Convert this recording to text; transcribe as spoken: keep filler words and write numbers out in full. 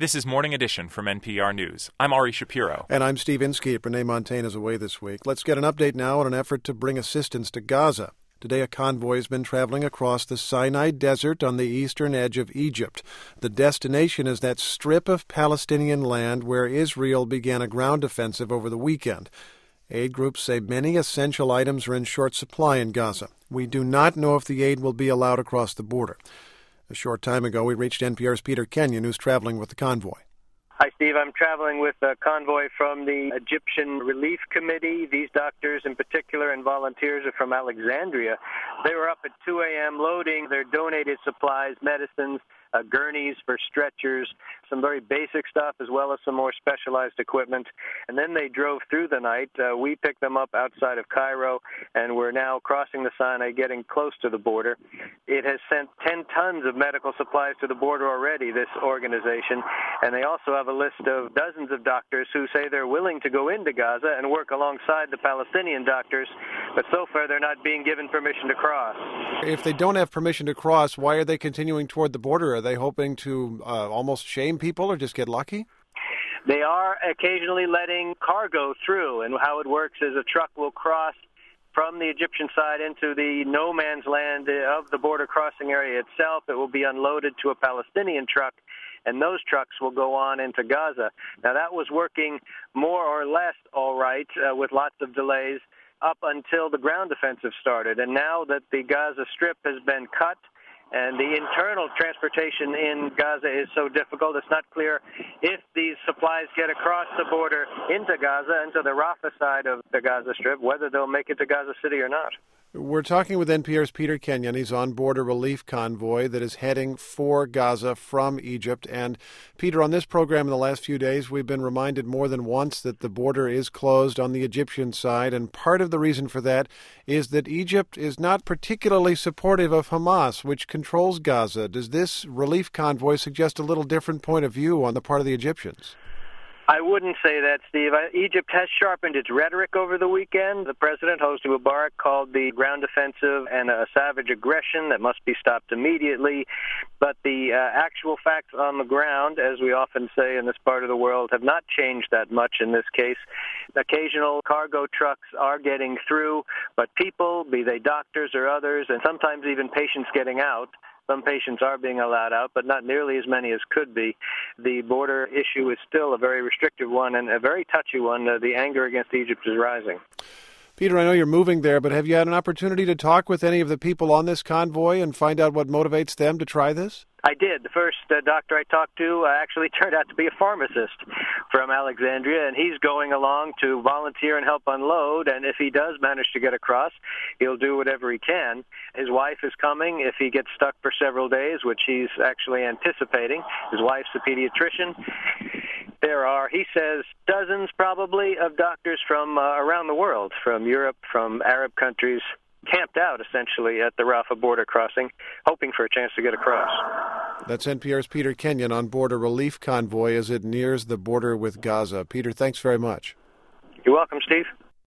This is Morning Edition from N P R News. I'm Ari Shapiro. And I'm Steve Inskeep. Renee Montagne is away this week. Let's get an update now on an effort to bring assistance to Gaza. Today, a convoy has been traveling across the Sinai Desert on the eastern edge of Egypt. The destination is that strip of Palestinian land where Israel began a ground offensive over the weekend. Aid groups say many essential items are in short supply in Gaza. We do not know if the aid will be allowed across the border. A short time ago, we reached N P R's Peter Kenyon, who's traveling with the convoy. Hi, Steve. I'm traveling with a convoy from the Egyptian Relief Committee. These doctors in particular and volunteers are from Alexandria. They were up at two a.m. loading their donated supplies, medicines, uh, gurneys for stretchers, some very basic stuff as well as some more specialized equipment. And then they drove through the night. Uh, we picked them up outside of Cairo, and we're now crossing the Sinai, getting close to the border. It has sent ten tons of medical supplies to the border already, this organization, and they also have a list of dozens of doctors who say they're willing to go into Gaza and work alongside the Palestinian doctors, but so far they're not being given permission to cross. If they don't have permission to cross, why are they continuing toward the border? Are they hoping to uh, almost shame people or just get lucky? They are occasionally letting cargo through, and how it works is a truck will cross from the Egyptian side into the no man's land of the border crossing area itself. It will be unloaded to a Palestinian truck, and those trucks will go on into Gaza. Now, that was working more or less all right uh, with lots of delays up until the ground offensive started. And now that the Gaza Strip has been cut and the internal transportation in Gaza is so difficult, it's not clear if these supplies get across the border into Gaza, into the Rafah side of the Gaza Strip, whether they'll make it to Gaza City or not. We're talking with N P R's Peter Kenyon. He's on board a relief convoy that is heading for Gaza from Egypt. And, Peter, on this program in the last few days, we've been reminded more than once that the border is closed on the Egyptian side. And part of the reason for that is that Egypt is not particularly supportive of Hamas, which controls Gaza. Does this relief convoy suggest a little different point of view on the part of the Egyptians? I wouldn't say that, Steve. Egypt has sharpened its rhetoric over the weekend. The president, Hosni Mubarak, called the ground offensive and a savage aggression that must be stopped immediately. But the uh, actual facts on the ground, as we often say in this part of the world, have not changed that much in this case. Occasional cargo trucks are getting through, but people, be they doctors or others, and sometimes even patients getting out, some patients are being allowed out, but not nearly as many as could be. The border issue is still a very restrictive one and a very touchy one. Uh, the anger against Egypt is rising. Peter, I know you're moving there, but have you had an opportunity to talk with any of the people on this convoy and find out what motivates them to try this? I did. The first uh, doctor I talked to uh, actually turned out to be a pharmacist from Alexandria, and he's going along to volunteer and help unload, and if he does manage to get across, he'll do whatever he can. His wife is coming if he gets stuck for several days, which he's actually anticipating. His wife's a pediatrician. There are, he says, dozens probably of doctors from uh, around the world, from Europe, from Arab countries, camped out essentially at the Rafah border crossing, hoping for a chance to get across. That's N P R's Peter Kenyon on board a relief convoy as it nears the border with Gaza. Peter, thanks very much. You're welcome, Steve.